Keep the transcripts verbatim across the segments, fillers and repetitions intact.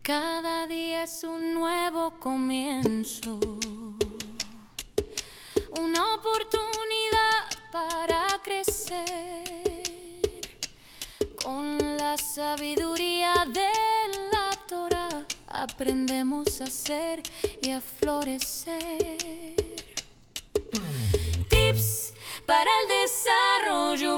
Cada día es un nuevo comienzo, una oportunidad para crecer con la sabiduría de la Torah. Aprendemos a ser y a florecer. Tips para el desarrollo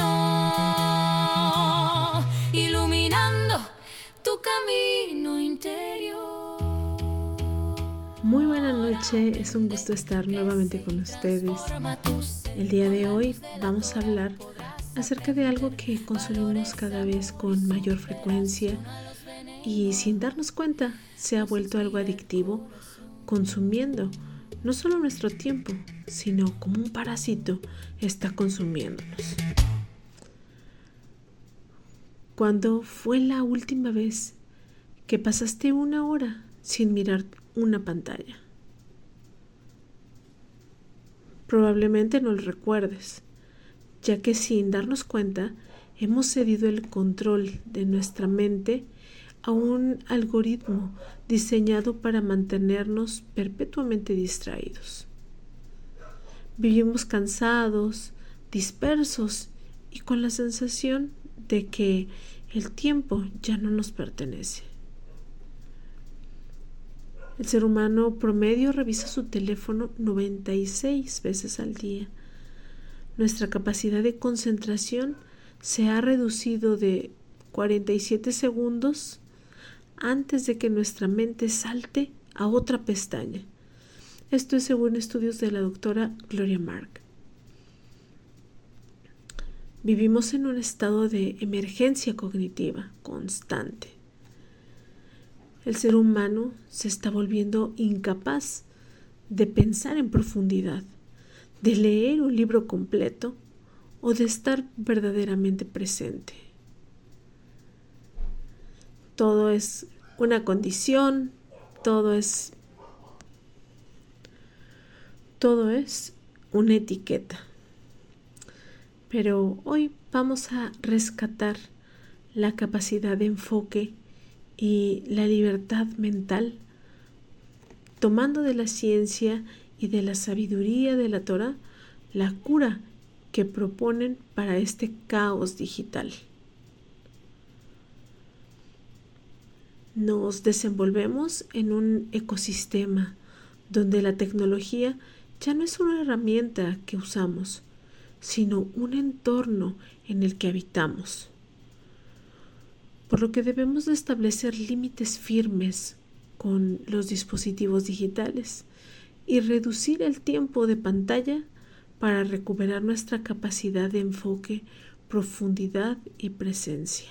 humano, iluminando tu camino interior. Muy buena noche, es un gusto estar nuevamente con ustedes. El día de hoy vamos a hablar acerca de algo que consumimos cada vez con mayor frecuencia y sin darnos cuenta se ha vuelto algo adictivo, consumiendo no solo nuestro tiempo, sino como un parásito está consumiéndonos. ¿Cuándo fue la última vez que pasaste una hora sin mirar una pantalla? Probablemente no lo recuerdes, ya que sin darnos cuenta hemos cedido el control de nuestra mente a un algoritmo diseñado para mantenernos perpetuamente distraídos. Vivimos cansados, dispersos y con la sensación de que el tiempo ya no nos pertenece. El ser humano promedio revisa su teléfono noventa y seis veces al día. Nuestra capacidad de concentración se ha reducido de cuarenta y siete segundos antes de que nuestra mente salte a otra pestaña. Esto es según estudios de la doctora Gloria Mark. Vivimos en un estado de emergencia cognitiva constante. El ser humano se está volviendo incapaz de pensar en profundidad, de leer un libro completo o de estar verdaderamente presente. Todo es una condición, todo es, todo es una etiqueta. Pero hoy vamos a rescatar la capacidad de enfoque y la libertad mental, tomando de la ciencia y de la sabiduría de la Torah la cura que proponen para este caos digital. Nos desenvolvemos en un ecosistema donde la tecnología ya no es una herramienta que usamos, sino un entorno en el que habitamos. Por lo que debemos de establecer límites firmes con los dispositivos digitales y reducir el tiempo de pantalla para recuperar nuestra capacidad de enfoque, profundidad y presencia.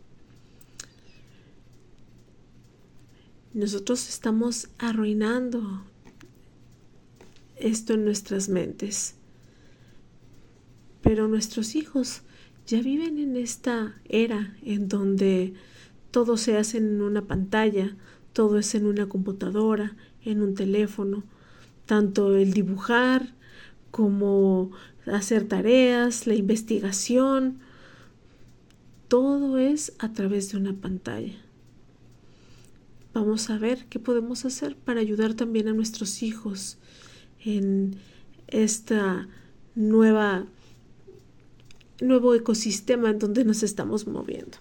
Nosotros estamos arruinando esto en nuestras mentes, pero nuestros hijos ya viven en esta era en donde todo se hace en una pantalla, todo es en una computadora, en un teléfono, tanto el dibujar como hacer tareas, la investigación, todo es a través de una pantalla. Vamos a ver qué podemos hacer para ayudar también a nuestros hijos en esta nueva nuevo ecosistema en donde nos estamos moviendo.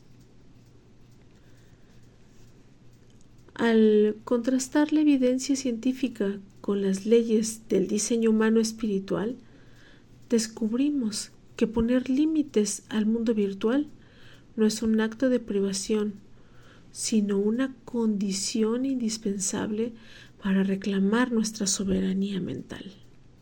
Al contrastar la evidencia científica con las leyes del diseño humano espiritual, descubrimos que poner límites al mundo virtual no es un acto de privación, sino una condición indispensable para reclamar nuestra soberanía mental.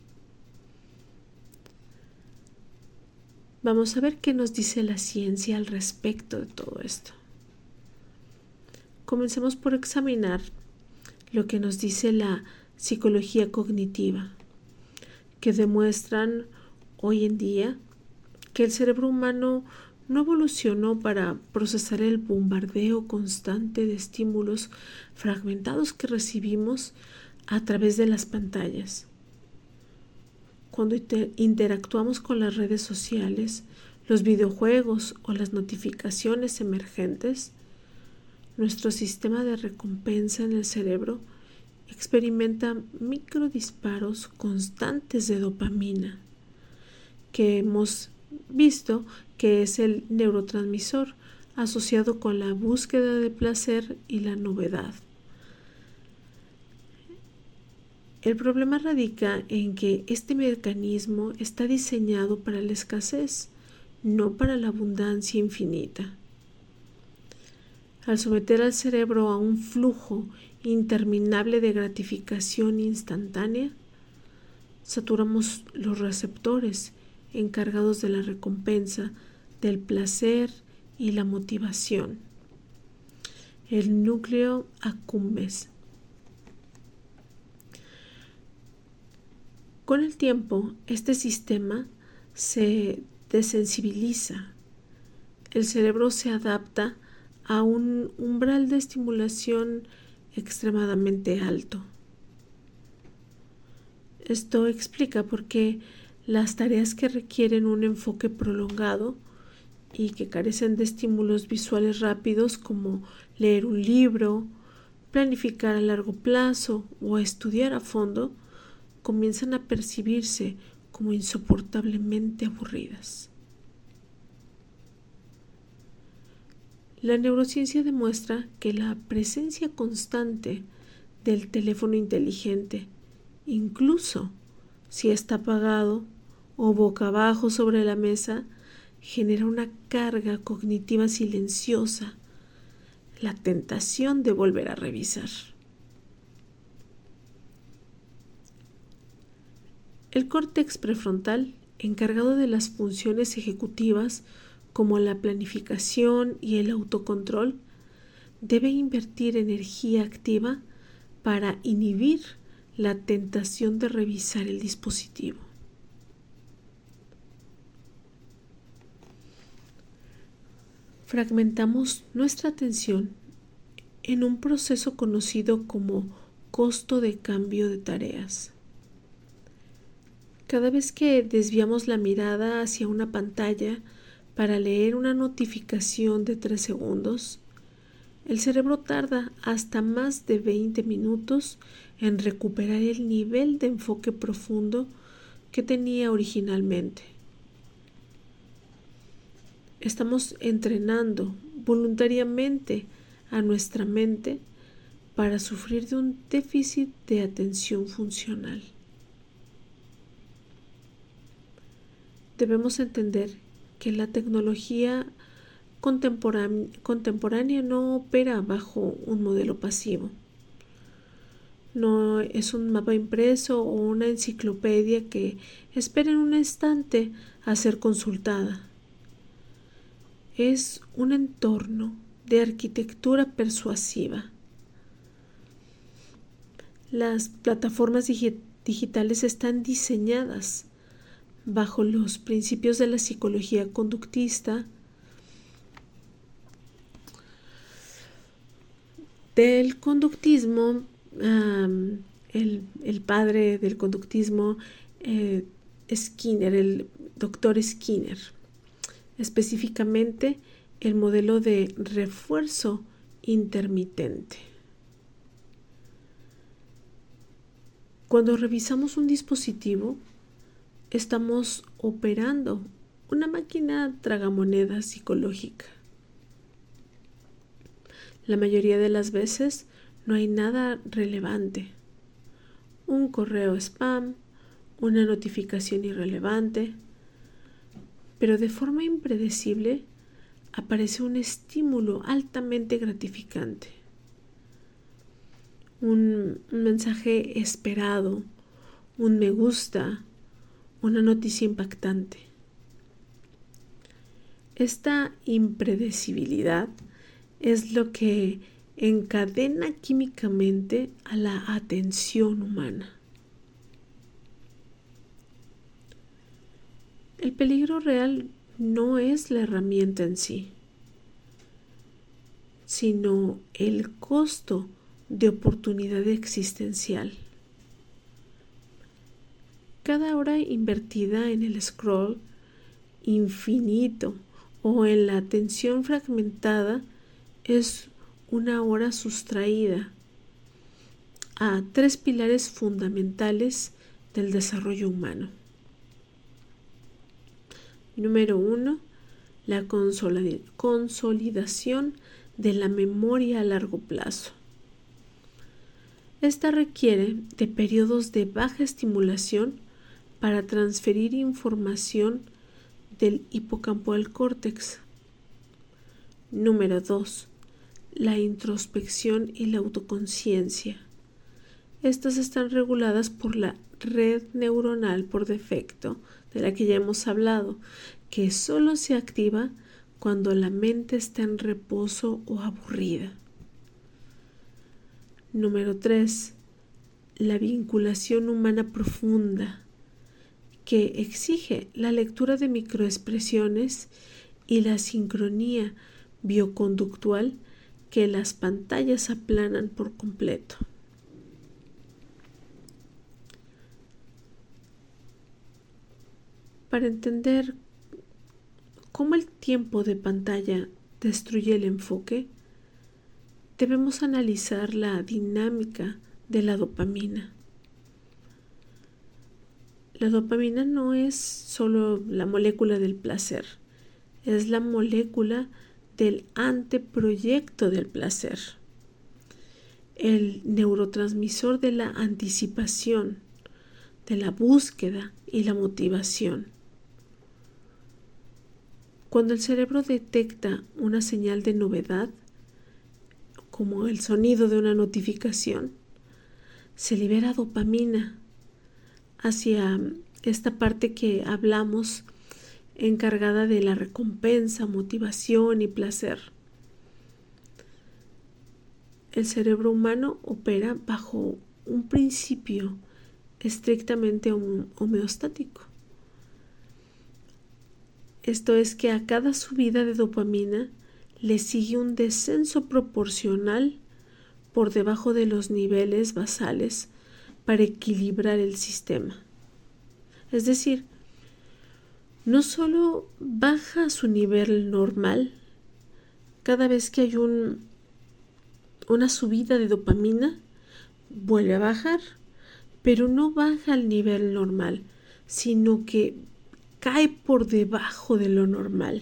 Vamos a ver qué nos dice la ciencia al respecto de todo esto. Comencemos por examinar lo que nos dice la psicología cognitiva, que demuestran hoy en día que el cerebro humano no evolucionó para procesar el bombardeo constante de estímulos fragmentados que recibimos a través de las pantallas. Cuando interactuamos con las redes sociales, los videojuegos o las notificaciones emergentes, nuestro sistema de recompensa en el cerebro experimenta microdisparos constantes de dopamina, que hemos visto que es el neurotransmisor asociado con la búsqueda de placer y la novedad. El problema radica en que este mecanismo está diseñado para la escasez, no para la abundancia infinita. Al someter al cerebro a un flujo interminable de gratificación instantánea, saturamos los receptores encargados de la recompensa, del placer y la motivación, el núcleo accumbens. Con el tiempo, este sistema se desensibiliza. El cerebro se adapta a un umbral de estimulación extremadamente alto. Esto explica por qué las tareas que requieren un enfoque prolongado y que carecen de estímulos visuales rápidos como leer un libro, planificar a largo plazo o estudiar a fondo, comienzan a percibirse como insoportablemente aburridas. La neurociencia demuestra que la presencia constante del teléfono inteligente, incluso si está apagado o boca abajo sobre la mesa, genera una carga cognitiva silenciosa, la tentación de volver a revisar. El córtex prefrontal, encargado de las funciones ejecutivas como la planificación y el autocontrol, debe invertir energía activa para inhibir la tentación de revisar el dispositivo. Fragmentamos nuestra atención en un proceso conocido como costo de cambio de tareas. Cada vez que desviamos la mirada hacia una pantalla para leer una notificación de tres segundos, el cerebro tarda hasta más de veinte minutos en recuperar el nivel de enfoque profundo que tenía originalmente. Estamos entrenando voluntariamente a nuestra mente para sufrir de un déficit de atención funcional. Debemos entender que la tecnología contemporánea, contemporánea no opera bajo un modelo pasivo. No es un mapa impreso o una enciclopedia que espera en un instante a ser consultada. Es un entorno de arquitectura persuasiva. Las plataformas digi- digitales están diseñadas bajo los principios de la psicología conductista, del conductismo, um, el, el padre del conductismo, eh, Skinner, el doctor Skinner, específicamente el modelo de refuerzo intermitente. Cuando revisamos un dispositivo, estamos operando una máquina tragamonedas psicológica. La mayoría de las veces no hay nada relevante. Un correo spam, una notificación irrelevante, pero de forma impredecible aparece un estímulo altamente gratificante. Un, un mensaje esperado, un me gusta, una noticia impactante. Esta impredecibilidad es lo que encadena químicamente a la atención humana. El peligro real no es la herramienta en sí, sino el costo de oportunidad existencial. Cada hora invertida en el scroll infinito o en la atención fragmentada es una hora sustraída a tres pilares fundamentales del desarrollo humano. Número uno, la consolidación de la memoria a largo plazo. Esta requiere de periodos de baja estimulación para transferir información del hipocampo al córtex. Número dos, la introspección y la autoconciencia. Estas están reguladas por la red neuronal por defecto, de la que ya hemos hablado, que solo se activa cuando la mente está en reposo o aburrida. Número tres. La vinculación humana profunda, que exige la lectura de microexpresiones y la sincronía bioconductual que las pantallas aplanan por completo. Para entender cómo el tiempo de pantalla destruye el enfoque, debemos analizar la dinámica de la dopamina. La dopamina no es solo la molécula del placer, es la molécula del anteproyecto del placer, el neurotransmisor de la anticipación, de la búsqueda y la motivación. Cuando el cerebro detecta una señal de novedad, como el sonido de una notificación, se libera dopamina hacia esta parte que hablamos, encargada de la recompensa, motivación y placer. El cerebro humano opera bajo un principio estrictamente homeostático. Esto es que a cada subida de dopamina le sigue un descenso proporcional por debajo de los niveles basales para equilibrar el sistema. Es decir, no solo baja a su nivel normal cada vez que hay un, una subida de dopamina, vuelve a bajar, pero no baja al nivel normal, sino que cae por debajo de lo normal.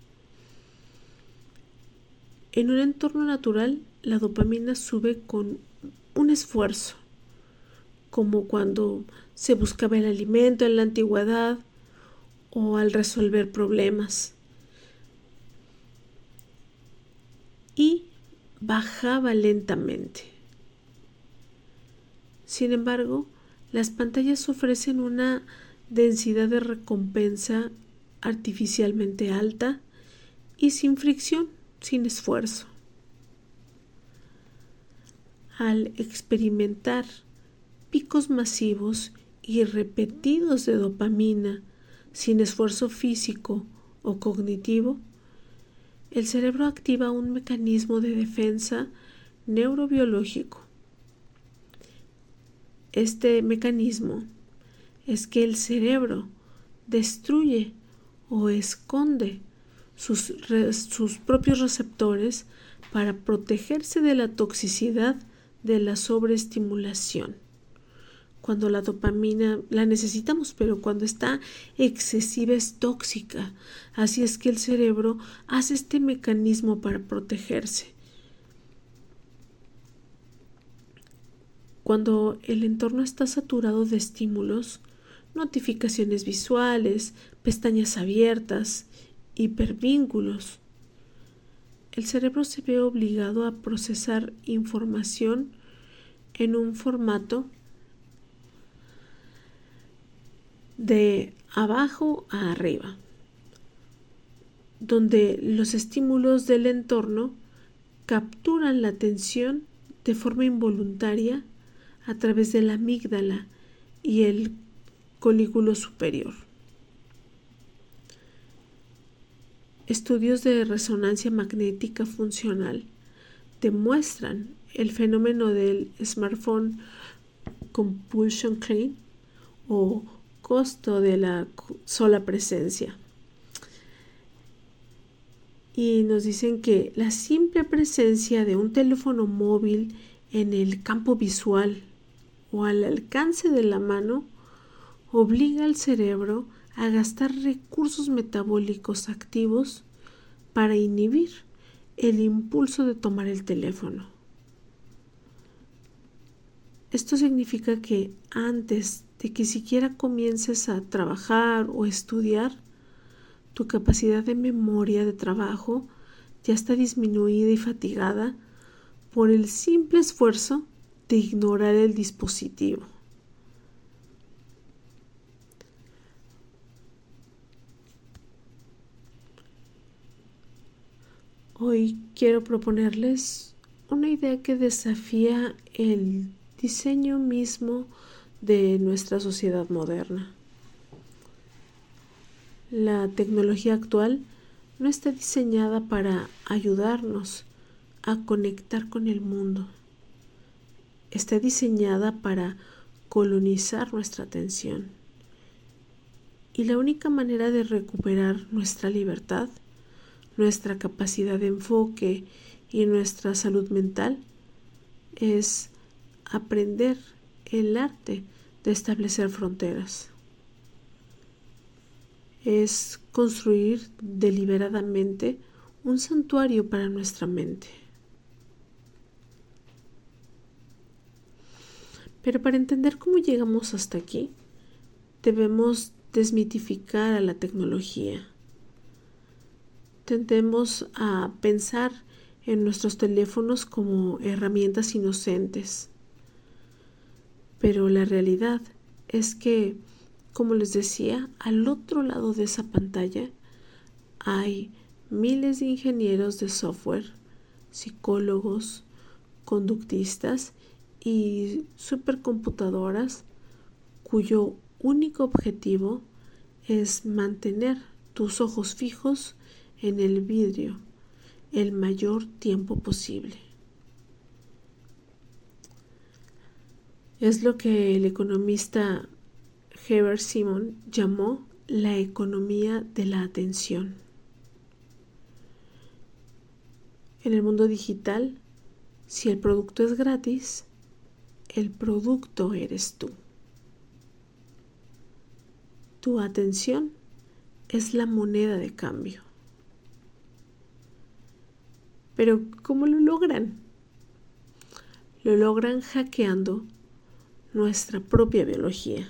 En un entorno natural, la dopamina sube con un esfuerzo, como cuando se buscaba el alimento en la antigüedad o al resolver problemas. Y bajaba lentamente. Sin embargo, las pantallas ofrecen una densidad de recompensa artificialmente alta y sin fricción, sin esfuerzo. Al experimentar picos masivos y repetidos de dopamina sin esfuerzo físico o cognitivo, el cerebro activa un mecanismo de defensa neurobiológico. Este mecanismo es que el cerebro destruye o esconde sus, sus propios receptores para protegerse de la toxicidad de la sobreestimulación. Cuando la dopamina la necesitamos, pero cuando está excesiva es tóxica. Así es que el cerebro hace este mecanismo para protegerse. Cuando el entorno está saturado de estímulos, notificaciones visuales, pestañas abiertas, hipervínculos, el cerebro se ve obligado a procesar información en un formato de abajo a arriba, donde los estímulos del entorno capturan la atención de forma involuntaria a través de la amígdala y el colículo superior. Estudios de resonancia magnética funcional demuestran el fenómeno del smartphone compulsion claim o costo de la sola presencia. y nos dicen que la simple presencia de un teléfono móvil en el campo visual o al alcance de la mano obliga al cerebro a gastar recursos metabólicos activos para inhibir el impulso de tomar el teléfono. Esto significa que antes de que siquiera comiences a trabajar o estudiar, tu capacidad de memoria de trabajo ya está disminuida y fatigada por el simple esfuerzo de ignorar el dispositivo. Hoy quiero proponerles una idea que desafía el diseño mismo de nuestra sociedad moderna. La tecnología actual no está diseñada para ayudarnos a conectar con el mundo. Está diseñada para colonizar nuestra atención. Y la única manera de recuperar nuestra libertad, nuestra capacidad de enfoque y nuestra salud mental es aprender el arte de establecer fronteras. Es construir deliberadamente un santuario para nuestra mente. Pero para entender cómo llegamos hasta aquí, debemos desmitificar a la tecnología. Tendemos a pensar en nuestros teléfonos como herramientas inocentes. Pero la realidad es que, como les decía, al otro lado de esa pantalla hay miles de ingenieros de software, psicólogos, conductistas y supercomputadoras cuyo único objetivo es mantener tus ojos fijos en el vidrio el mayor tiempo posible. Es lo que el economista Herbert Simon llamó la economía de la atención. En el mundo digital, si el producto es gratis, el producto eres tú. Tu atención es la moneda de cambio. Pero ¿cómo lo logran? Lo logran hackeando nuestra propia biología.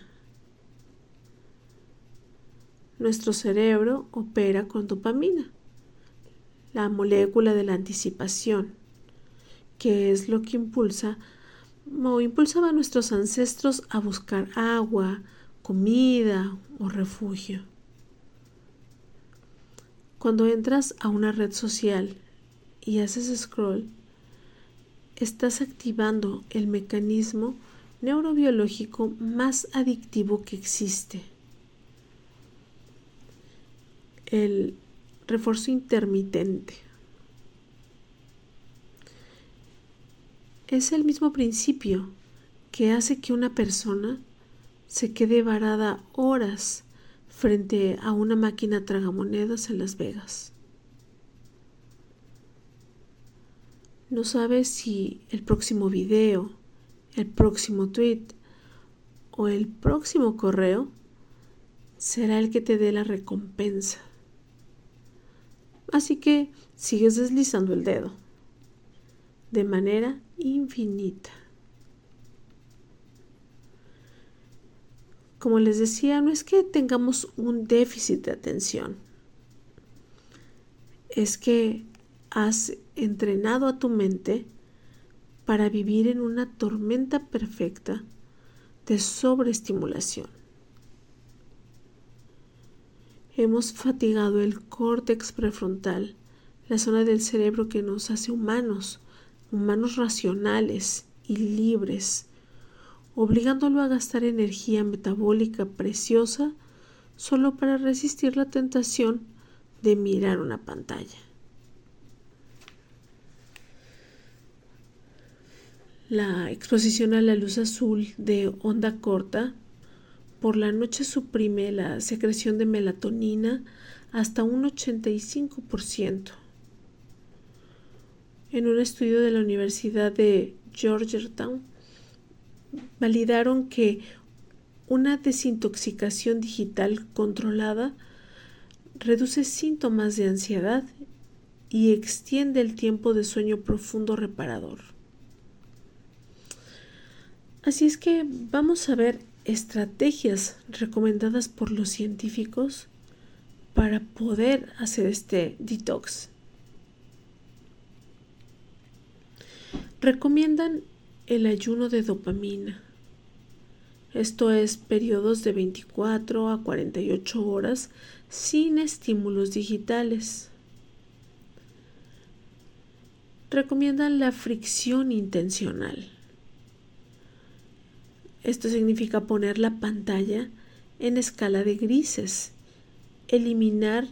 Nuestro cerebro opera con dopamina, la molécula de la anticipación, que es lo que impulsa o impulsaba a nuestros ancestros a buscar agua, comida o refugio. Cuando entras a una red social y haces scroll, estás activando el mecanismo neurobiológico más adictivo que existe, el refuerzo intermitente. Es el mismo principio que hace que una persona se quede varada horas frente a una máquina tragamonedas en Las Vegas. No sabes si el próximo video, el próximo tweet o el próximo correo será el que te dé la recompensa. Así que sigues deslizando el dedo de manera infinita. Como les decía, no es que tengamos un déficit de atención, es que has entrenado a tu mente para vivir en una tormenta perfecta de sobreestimulación. Hemos fatigado el córtex prefrontal, la zona del cerebro que nos hace humanos, humanos racionales y libres, obligándolo a gastar energía metabólica preciosa solo para resistir la tentación de mirar una pantalla. La exposición a la luz azul de onda corta por la noche suprime la secreción de melatonina hasta un ochenta y cinco por ciento. en un estudio de la Universidad de Georgetown, validaron que una desintoxicación digital controlada reduce síntomas de ansiedad y extiende el tiempo de sueño profundo reparador. Así es que vamos a ver estrategias recomendadas por los científicos para poder hacer este detox. Recomiendan el ayuno de dopamina. Esto es periodos de veinticuatro a cuarenta y ocho horas sin estímulos digitales. Recomiendan la fricción intencional. Esto significa poner la pantalla en escala de grises, eliminar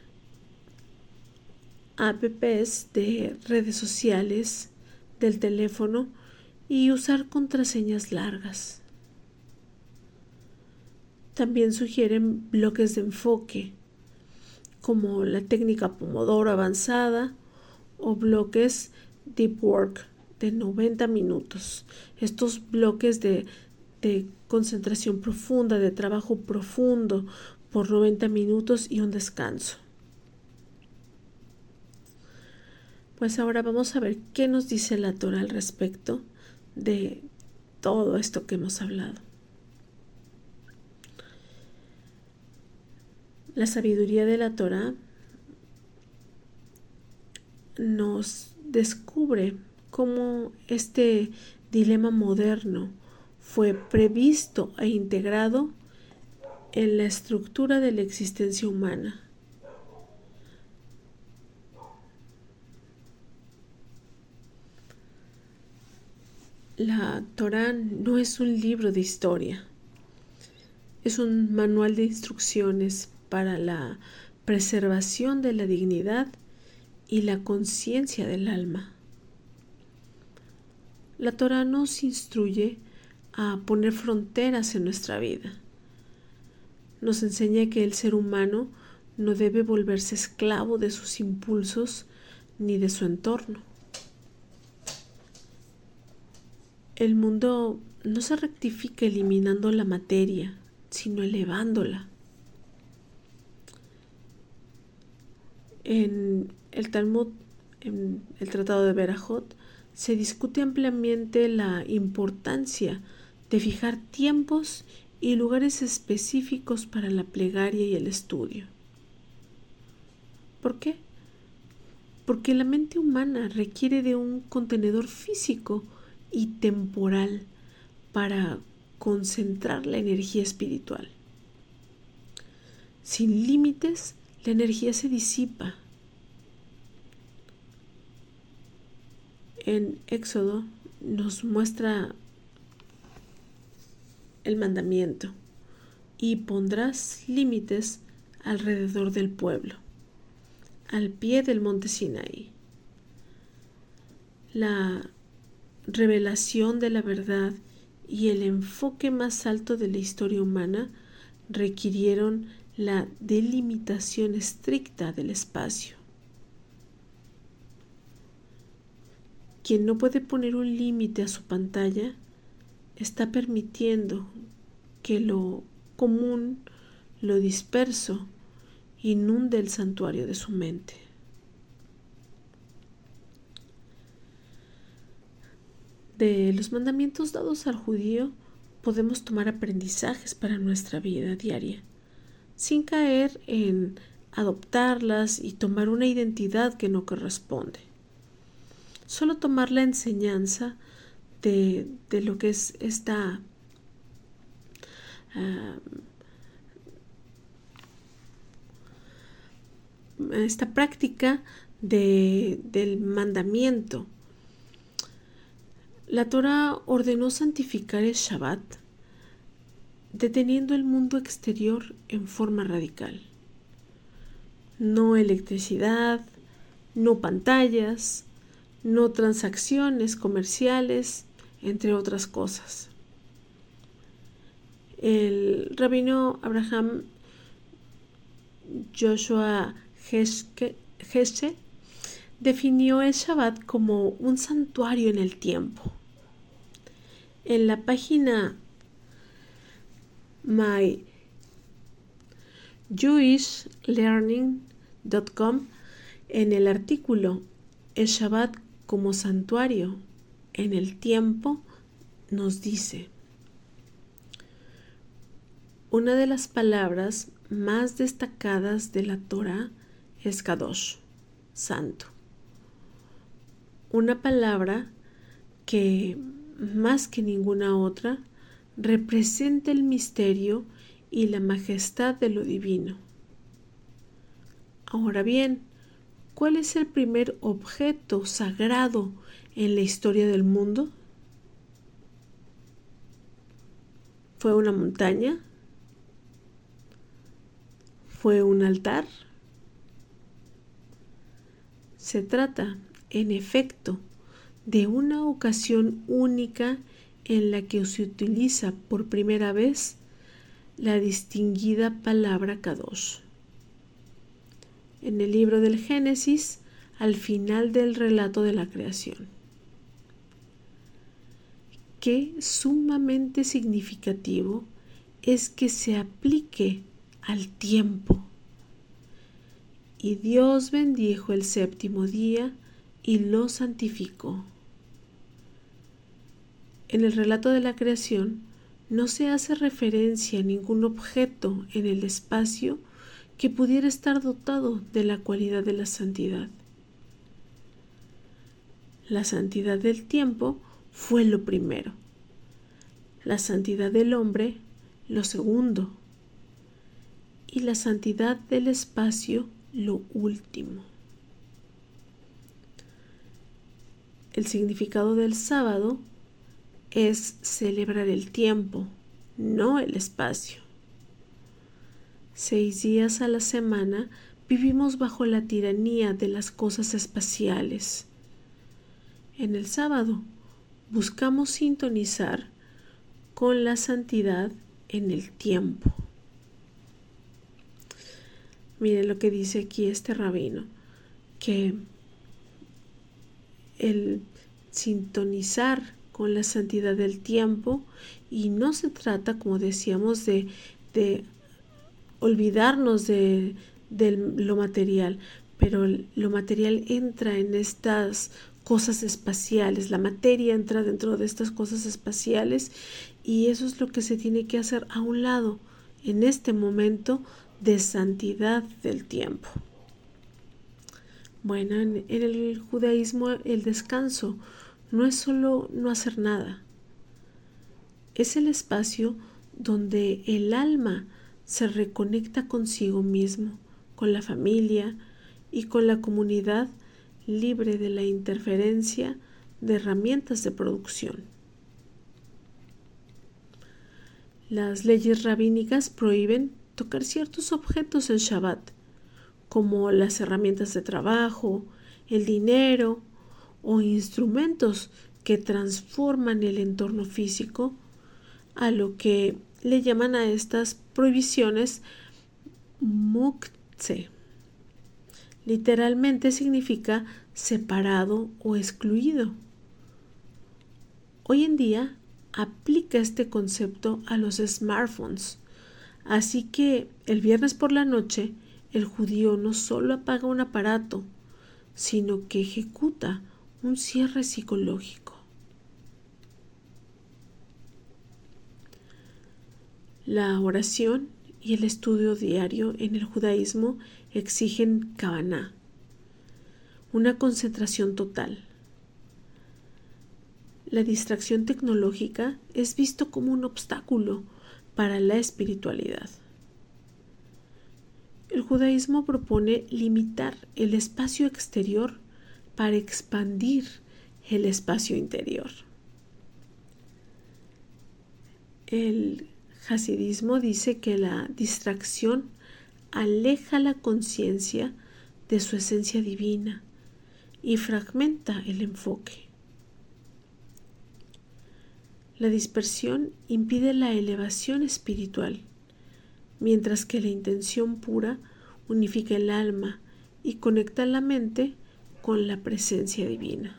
apps de redes sociales del teléfono y usar contraseñas largas. También sugieren bloques de enfoque, como la técnica Pomodoro avanzada o bloques Deep Work de noventa minutos. Estos bloques de, de concentración profunda, de trabajo profundo por noventa minutos y un descanso. Pues ahora vamos a ver qué nos dice la Torá al respecto de todo esto que hemos hablado. La sabiduría de la Torá nos descubre cómo este dilema moderno fue previsto e integrado en la estructura de la existencia humana. La Torá no es un libro de historia, es un manual de instrucciones para la preservación de la dignidad y la conciencia del alma. La Torá nos instruye a poner fronteras en nuestra vida. Nos enseña que el ser humano no debe volverse esclavo de sus impulsos ni de su entorno. El mundo no se rectifica eliminando la materia, sino elevándola. En el Talmud, en el Tratado de Berajot, se discute ampliamente la importancia de fijar tiempos y lugares específicos para la plegaria y el estudio. ¿Por qué? Porque la mente humana requiere de un contenedor físico y temporal para concentrar la energía espiritual. Sin límites, la energía se disipa. En Éxodo nos muestra el mandamiento: y pondrás límites alrededor del pueblo, al pie del monte Sinaí. La revelación de la verdad y el enfoque más alto de la historia humana requirieron la delimitación estricta del espacio. Quien no puede poner un límite a su pantalla está permitiendo que lo común, lo disperso, inunde el santuario de su mente. De los mandamientos dados al judío podemos tomar aprendizajes para nuestra vida diaria, sin caer en adoptarlas y tomar una identidad que no corresponde. Solo tomar la enseñanza de, de lo que es esta uh, esta práctica de, del mandamiento. La Torá ordenó santificar el Shabbat, deteniendo el mundo exterior en forma radical. No electricidad, no pantallas, no transacciones comerciales, entre otras cosas. El rabino Abraham Joshua Heschel definió el Shabbat como un santuario en el tiempo. En la página my jewish learning punto com, en el artículo El Shabbat como santuario en el tiempo, nos dice: una de las palabras más destacadas de la Torá es Kadosh, santo. Una palabra que, más que ninguna otra, representa el misterio y la majestad de lo divino. Ahora bien, ¿cuál es el primer objeto sagrado en la historia del mundo? ¿Fue una montaña? ¿Fue un altar? Se trata, en efecto, de una ocasión única en la que se utiliza por primera vez la distinguida palabra Kadosh. En el libro del Génesis, al final del relato de la creación. Qué sumamente significativo es que se aplique al tiempo. Y Dios bendijo el séptimo día y lo santificó. En el relato de la creación no se hace referencia a ningún objeto en el espacio que pudiera estar dotado de la cualidad de la santidad. La santidad del tiempo fue lo primero, la santidad del hombre lo segundo y la santidad del espacio lo último. El significado del sábado es celebrar el tiempo, no el espacio. Seis días a la semana vivimos bajo la tiranía de las cosas espaciales. En el sábado buscamos sintonizar con la santidad en el tiempo. Miren lo que dice aquí este rabino, que el sintonizar con la santidad del tiempo, y no se trata, como decíamos, de, de olvidarnos de, de lo material, pero lo material entra en estas cosas espaciales, la materia entra dentro de estas cosas espaciales, y eso es lo que se tiene que hacer a un lado en este momento de santidad del tiempo. Bueno, en, en el judaísmo el descanso no es solo no hacer nada, es el espacio donde el alma se reconecta consigo mismo, con la familia y con la comunidad, libre de la interferencia de herramientas de producción. Las leyes rabínicas prohíben tocar ciertos objetos en Shabbat, como las herramientas de trabajo, el dinero o instrumentos que transforman el entorno físico, a lo que le llaman a estas prohibiciones muktzeh. Literalmente significa separado o excluido. Hoy en día aplica este concepto a los smartphones, así que el viernes por la noche el judío no solo apaga un aparato, sino que ejecuta un cierre psicológico. La oración y el estudio diario en el judaísmo exigen kavaná, una concentración total. La distracción tecnológica es visto como un obstáculo para la espiritualidad. El judaísmo propone limitar el espacio exterior para expandir el espacio interior. El hasidismo dice que la distracción aleja la conciencia de su esencia divina y fragmenta el enfoque. La dispersión impide la elevación espiritual, mientras que la intención pura unifica el alma y conecta la mente con la presencia divina.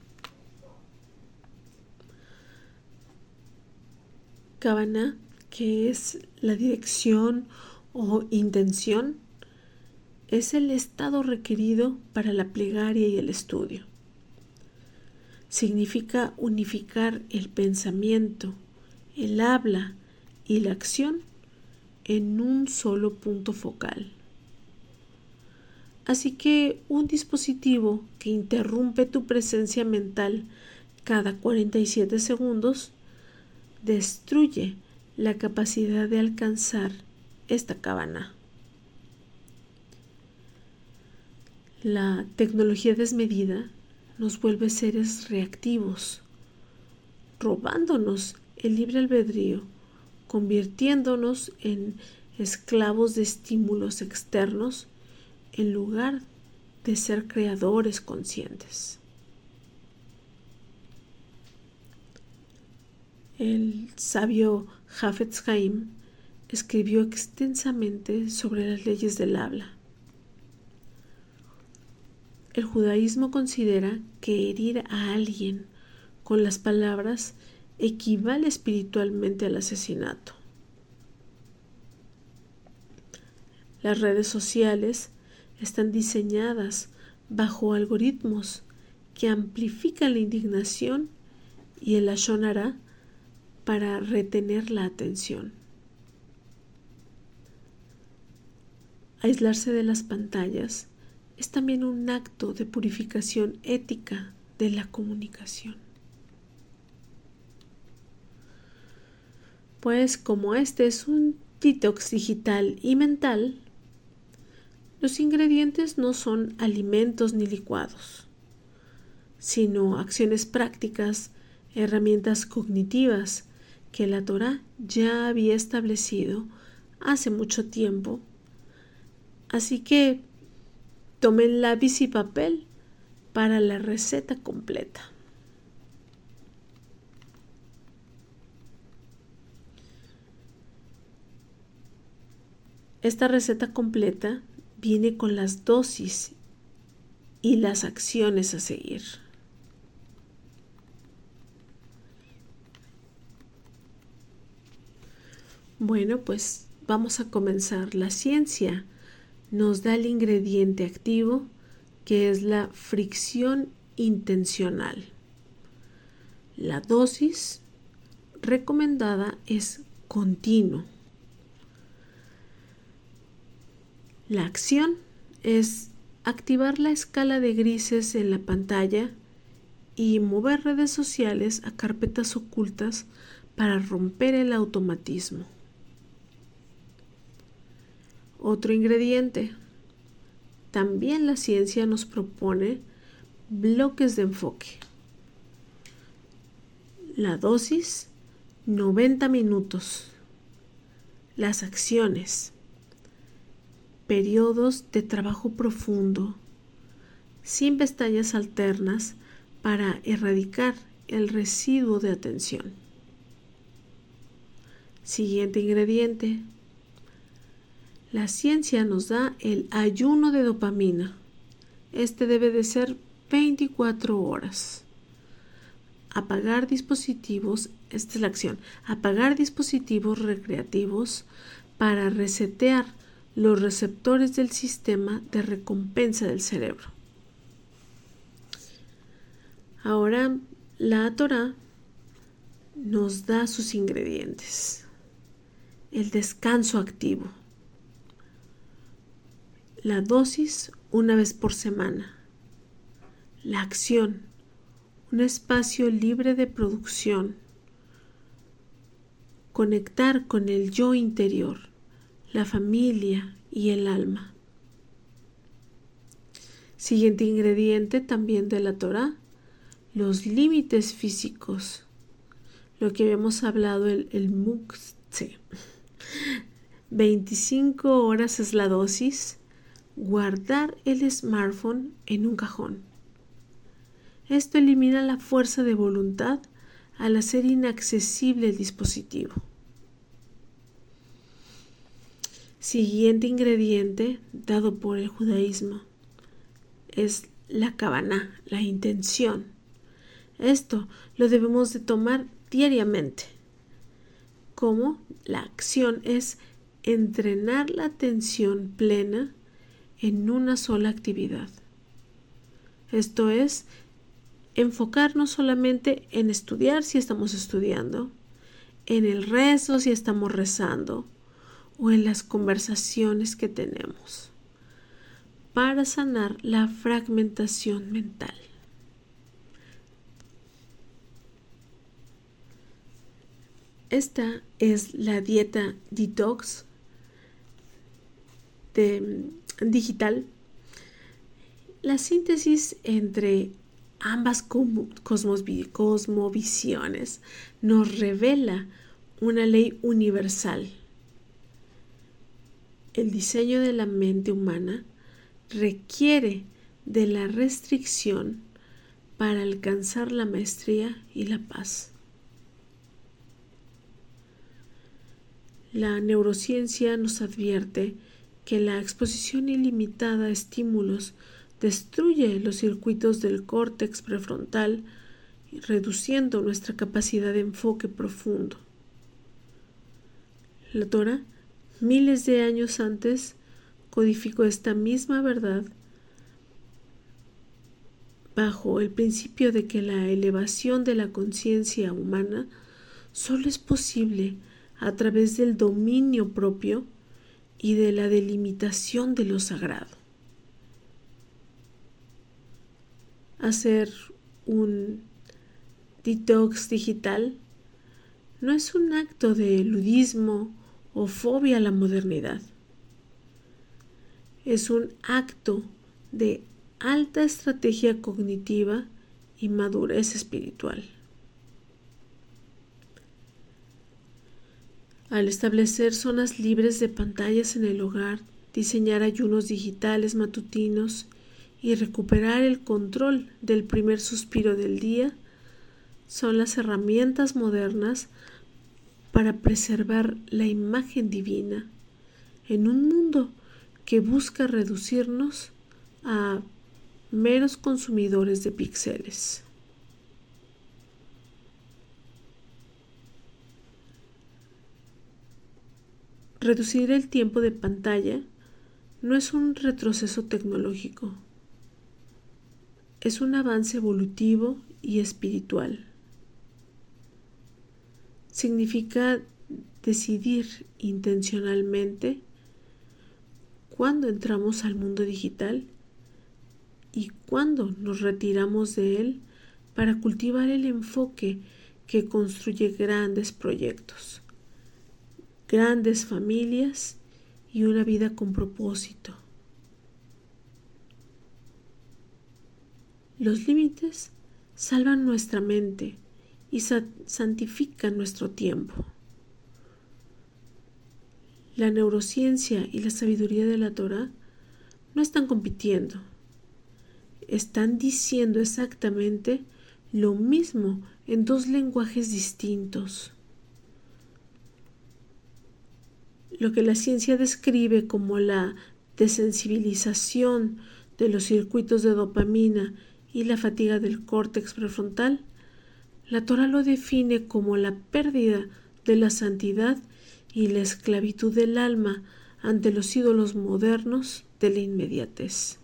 Kavaná, que es la dirección o intención, es el estado requerido para la plegaria y el estudio. Significa unificar el pensamiento, el habla y la acción en un solo punto focal. Así que un dispositivo que interrumpe tu presencia mental cada cuarenta y siete segundos destruye la capacidad de alcanzar esta kavaná. La tecnología desmedida nos vuelve seres reactivos, robándonos el libre albedrío, convirtiéndonos en esclavos de estímulos externos en lugar de ser creadores conscientes. El sabio Hafetz Haim escribió extensamente sobre las leyes del habla. El judaísmo considera que herir a alguien con las palabras equivale espiritualmente al asesinato. Las redes sociales están diseñadas bajo algoritmos que amplifican la indignación y el lashon hara para retener la atención. Aislarse de las pantallas es también un acto de purificación ética de la comunicación. Pues como este es un detox digital y mental, los ingredientes no son alimentos ni licuados, sino acciones prácticas, herramientas cognitivas que la Torá ya había establecido hace mucho tiempo. Así que tomen lápiz y papel para la receta completa. Esta receta completa viene con las dosis y las acciones a seguir. Bueno, pues vamos a comenzar. La ciencia nos da el ingrediente activo, que es la fricción intencional. La dosis recomendada es continuo. La acción es activar la escala de grises en la pantalla y mover redes sociales a carpetas ocultas para romper el automatismo. Otro ingrediente. También la ciencia nos propone bloques de enfoque. La dosis, noventa minutos. Las acciones, periodos de trabajo profundo, sin pestañas alternas para erradicar el residuo de atención. Siguiente ingrediente. La ciencia nos da el ayuno de dopamina. Este debe de ser veinticuatro horas. Apagar dispositivos, esta es la acción, apagar dispositivos recreativos para resetear los receptores del sistema de recompensa del cerebro. Ahora la Torá nos da sus ingredientes. El descanso activo. La dosis una vez por semana. La acción, un espacio libre de producción. Conectar con el yo interior, la familia y el alma. Siguiente ingrediente también de la Torá, los límites físicos. Lo que habíamos hablado, el, el muktzeh. veinticinco horas es la dosis. Guardar el smartphone en un cajón. Esto elimina la fuerza de voluntad al hacer inaccesible el dispositivo. Siguiente ingrediente dado por el judaísmo es la kavaná, la intención. Esto lo debemos de tomar diariamente. Como la acción es entrenar la atención plena en una sola actividad. Esto es enfocarnos solamente en estudiar si estamos estudiando, en el rezo si estamos rezando o en las conversaciones que tenemos, para sanar la fragmentación mental. Esta es la dieta detox de, digital, la síntesis entre ambas cosmovisiones nos revela una ley universal. El diseño de la mente humana requiere de la restricción para alcanzar la maestría y la paz. La neurociencia nos advierte que la exposición ilimitada a estímulos destruye los circuitos del córtex prefrontal, reduciendo nuestra capacidad de enfoque profundo. La Torá, miles de años antes, codificó esta misma verdad bajo el principio de que la elevación de la conciencia humana solo es posible a través del dominio propio y de la delimitación de lo sagrado. Hacer un detox digital no es un acto de ludismo o fobia a la modernidad. Es un acto de alta estrategia cognitiva y madurez espiritual. Al establecer zonas libres de pantallas en el hogar, diseñar ayunos digitales matutinos y recuperar el control del primer suspiro del día, son las herramientas modernas para preservar la imagen divina en un mundo que busca reducirnos a meros consumidores de píxeles. Reducir el tiempo de pantalla no es un retroceso tecnológico, es un avance evolutivo y espiritual. Significa decidir intencionalmente cuándo entramos al mundo digital y cuándo nos retiramos de él para cultivar el enfoque que construye grandes proyectos, grandes familias y una vida con propósito. Los límites salvan nuestra mente y santifican nuestro tiempo. La neurociencia y la sabiduría de la Torá no están compitiendo. Están diciendo exactamente lo mismo en dos lenguajes distintos. Lo que la ciencia describe como la desensibilización de los circuitos de dopamina y la fatiga del córtex prefrontal, la Torá lo define como la pérdida de la santidad y la esclavitud del alma ante los ídolos modernos de la inmediatez.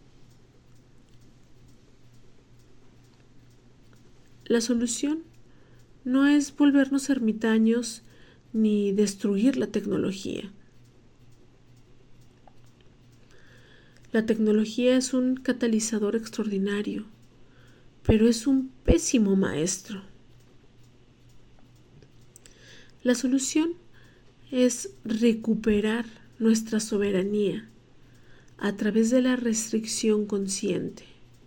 La solución no es volvernos ermitaños ni destruir la tecnología. La tecnología es un catalizador extraordinario, pero es un pésimo maestro. La solución es recuperar nuestra soberanía a través de la restricción consciente.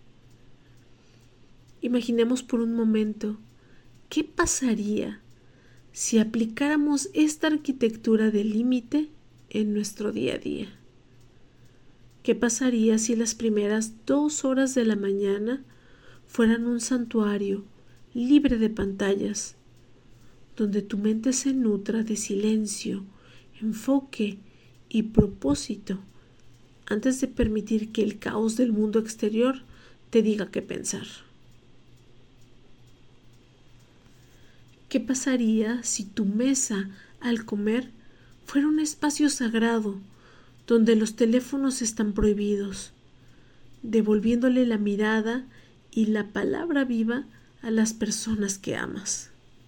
Imaginemos por un momento qué pasaría si aplicáramos esta arquitectura de límite en nuestro día a día. ¿Qué pasaría si las primeras dos horas de la mañana fueran un santuario libre de pantallas, donde tu mente se nutra de silencio, enfoque y propósito, antes de permitir que el caos del mundo exterior te diga qué pensar. ¿Qué pasaría si tu mesa al comer fuera un espacio sagrado donde los teléfonos están prohibidos, devolviéndole la mirada y la palabra viva a las personas que amas?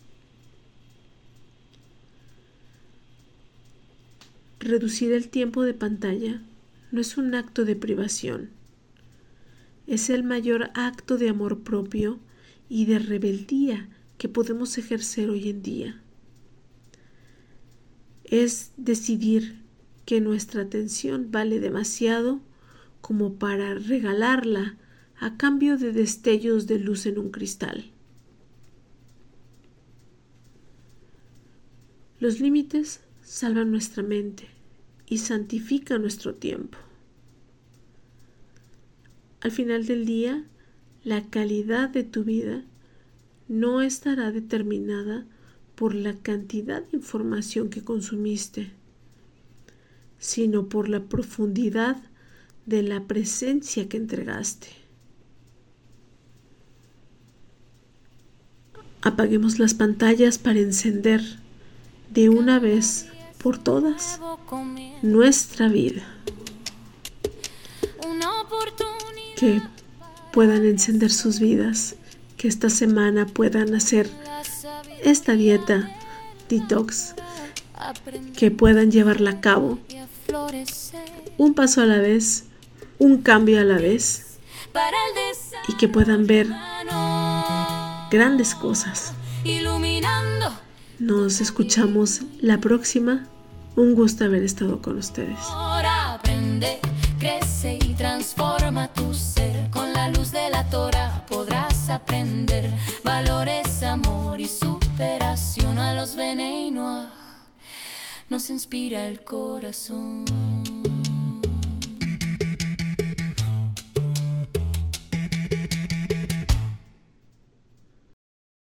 Reducir el tiempo de pantalla no es un acto de privación, es el mayor acto de amor propio y de rebeldía que podemos ejercer hoy en día. Es decidir que nuestra atención vale demasiado como para regalarla a cambio de destellos de luz en un cristal. Los límites salvan nuestra mente y santifican nuestro tiempo. Al final del día, la calidad de tu vida no estará determinada por la cantidad de información que consumiste, sino por la profundidad de la presencia que entregaste. Apaguemos las pantallas para encender de una vez por todas nuestra vida. Que puedan encender sus vidas, que esta semana puedan hacer esta dieta detox, que puedan llevarla a cabo un paso a la vez, un cambio a la vez, y que puedan ver grandes cosas. Nos escuchamos la próxima. Un gusto haber estado con ustedes. Aprende, crece y transforma tu ser. Con la luz de la Torah podrás aprender valores, amor y superación. A los Bnei Noach nos inspira el corazón.